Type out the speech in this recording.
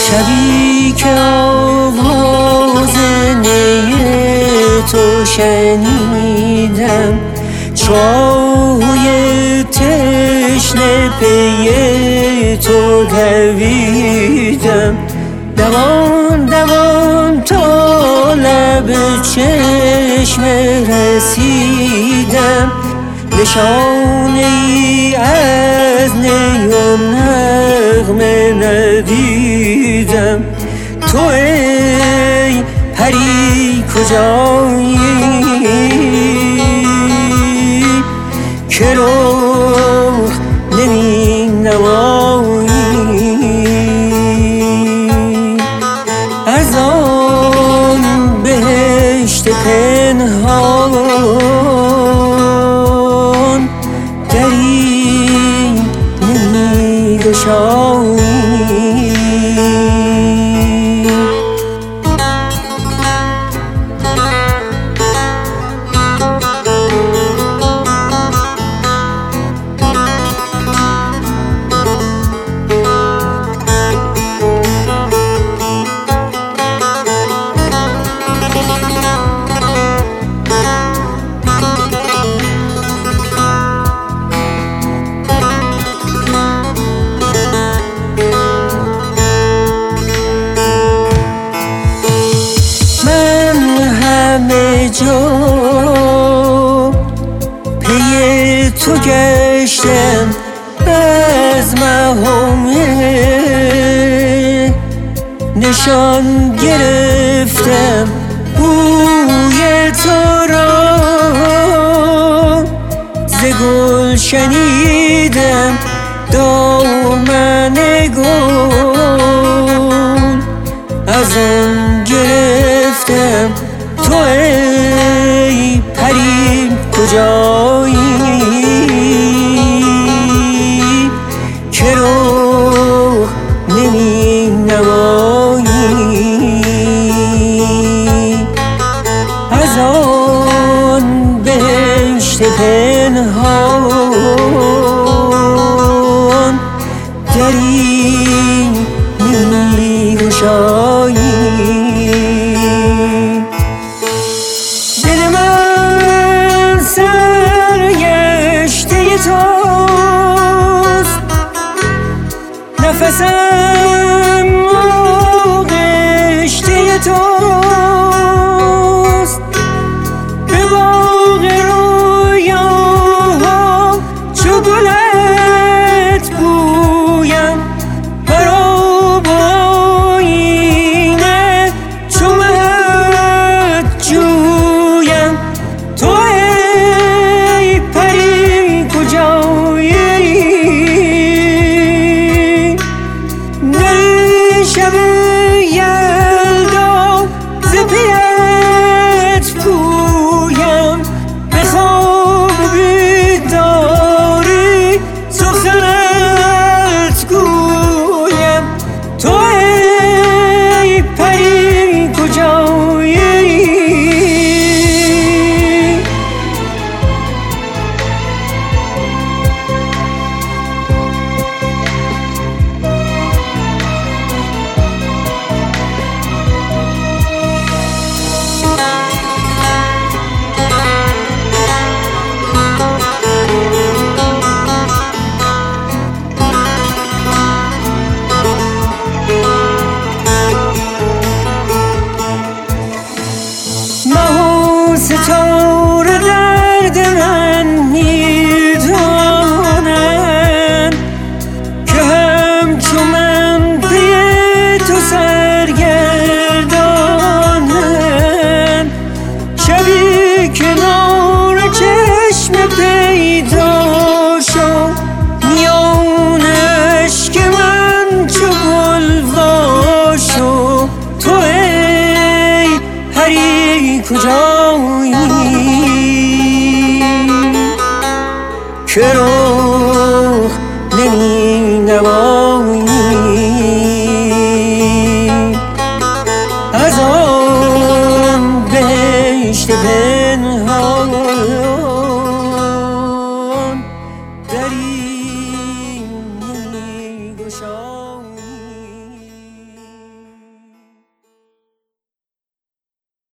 شبی که آواز نی تو شنیدم، چاهوی تشنه پی تو دویدم، دوان دوان تا لب چشم رسیدم، نشانه ای از نی و نغمه ندیدم. تو ای پری کجایی که روح نمی نمایی، از آن بهشت پنهان دری نمی گشایی. جا پی تو گشتم از مهامه، نشان گرفتم بوی تو را، ز گل شنیدم دامن گل، از آن گرفتم تو ای پری کجایی که روح نمی نمایی، از آن بهشت پنهان دری نمی گشایی. نفسم آغشته توست، به باغ رویاها چو گلت بویم، برا آینه چو مهت جویم. تو ای پری کجایی شب یلدا ز پیت پویم، به خواب بیداری سخنت گویم. تو ای پری کجایی ستاره درد من میدانند که همچو من پی تو سرگردانند، شبی کنار چشم پیدا شد میان اشک من چو گل وا شد. تو ای پری کجایی که